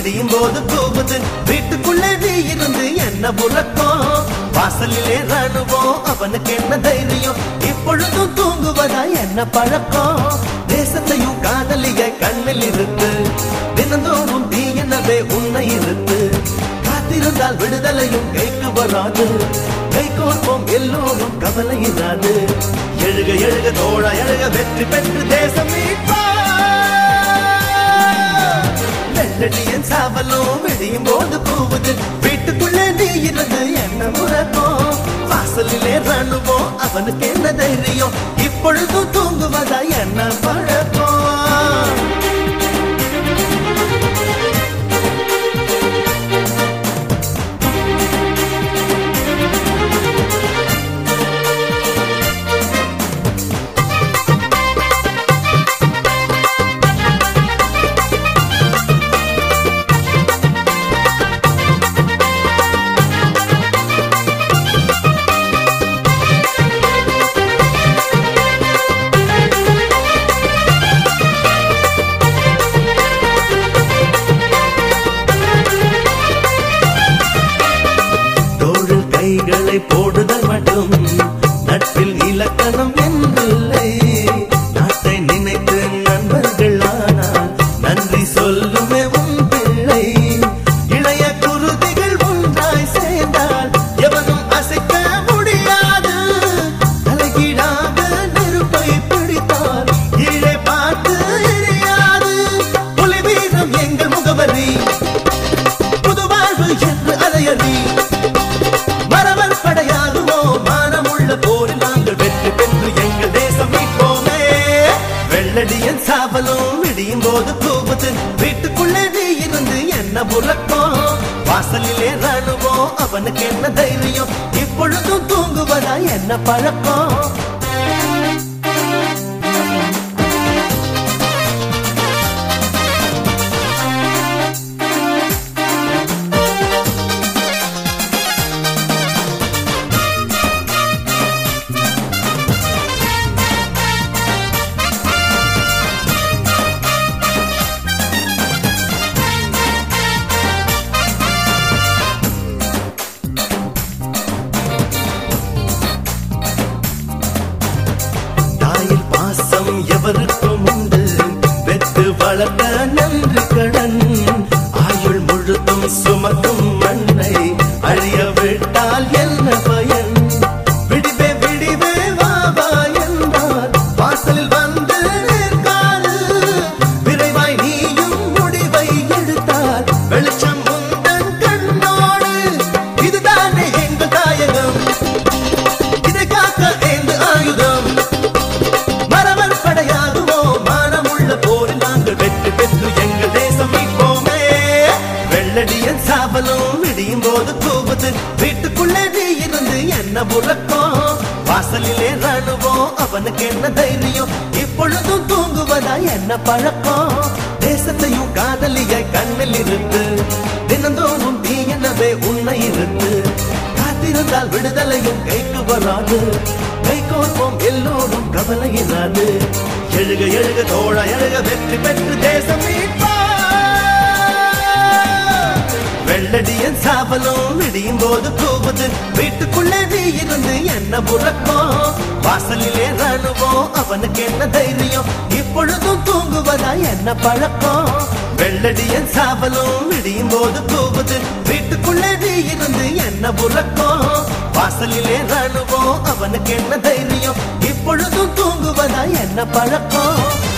விடியும் போது கூவுது வீட்டுக்குள்ளே நீ இருந்து என்ன உறக்கம் வாசலிலே ராணுவோம் அவனுக்கு என்ன தைரியம் இப்பொழுதும் தூங்குவதா என்ன பழக்கம் தேசத்தையும் காதலிய கண்ணில் இருக்கு தினந்தோறும் நீ என்னவே உன்னை இருக்கு காத்திருந்தால் விடுதலையும் கைக்கு வராது கை கோர்ப்போம் எல்லோரும் கவலை இராது எழுக எழுக தோழா எழுக வெற்றி பெற்று தேசம் மீட்பா வெள்ளடியன் சாவலும் விடியும் போது கூவுது வீட்டுக்குள்ளே நீ இருந்து என்ன உறக்கம் வாசலிலே ராணுவோம் அவனுக்கு என்ன தைரியம் இப்பொழுதும் தூங்குவதா என்ன பழக்கம் போடுதல் மட்டும் நட்பில் இலக்கணம் என்றில்லை நாட்டை நினைத்து நண்பர்கள் ஆனால் நன்றி சொல்லுமே உன் பிள்ளை இளைய குருதிகள் ஒன்றாய் சேர்ந்தால் எவனும் அசைக்க முடியாது தலைகீழாக நெருப்பை பிடித்தால் கீழே பார்த்து எரியாது புலி வீரம் எங்கள் முகவரி புது வாழ்வு என்று அலையறி வெள்ளடியன் சாவலும் விடியும் போது கூவுது வீட்டுக்குள்ளே நீ இருந்து என்ன உறக்கம் வாசலிலே ராணுவோம் அவனுக்கு என்ன தைரியம் இப்பொழுதும் தூங்குவதா என்ன பழக்கம் எவருக்கும் உண்டு பெற்று வளர்த்த நன்றி கடன் ஆயுள் முழுதும் சுமக்கும் மண்ணை அழிய விட்டால் என்ன பயன் விடிவே விடிவே வாவா என்றால் வாசலில் வந்து நிற்காது விரைவாய் நீயும் முடிவை எடுத்தால் வெளிச்சம் உந்தன் கண்ணோடு இதுதானே எங்கள் தாயகம் இதை காக்க எந்த ஆயுதம் வெள்ளடியன் சாவலும் விடியும் போது கூவுது வீட்டுக்குள்ளே நீ இருந்து என்ன உறக்கம் வாசலிலே ராணுவோம் அவனுக்கு என்ன தைரியம் இப்பொழுதும் தூங்குவதா என்ன பழக்கம் தேசத்தையும் காதலிய கண்ணில் இருக்கு தினந்தோறும் நீ என்னவே உன்னை இருக்கு காத்திருந்தால் விடுதலையும் கைக்கு வராது கை கோர்ப்போம் எல்லோரும் கவலை இராது எழுக எழுக தோழா எழுக வெற்றி பெற்று தேசம் மீட்பா வெள்ளடியன் சாவலும் விடியும் போது கூவுது வீட்டுக்குள்ளே நீ இருந்து என்ன உறக்கம் வாசலிலே ராணுவோம் அவனுக்கு என்ன தைரியம் இப்பொழுதும் தூங்குவதா என்ன பழக்கம் வெள்ளடியன் சாவலும் விடியும் போது கூவுது வீட்டுக்குள்ளே நீ இருந்து என்ன உறக்கம் வாசலிலே ராணுவோம் அவனுக்கு என்ன தைரியம் இப்பொழுதும் தூங்குவதா என்ன பழக்கம்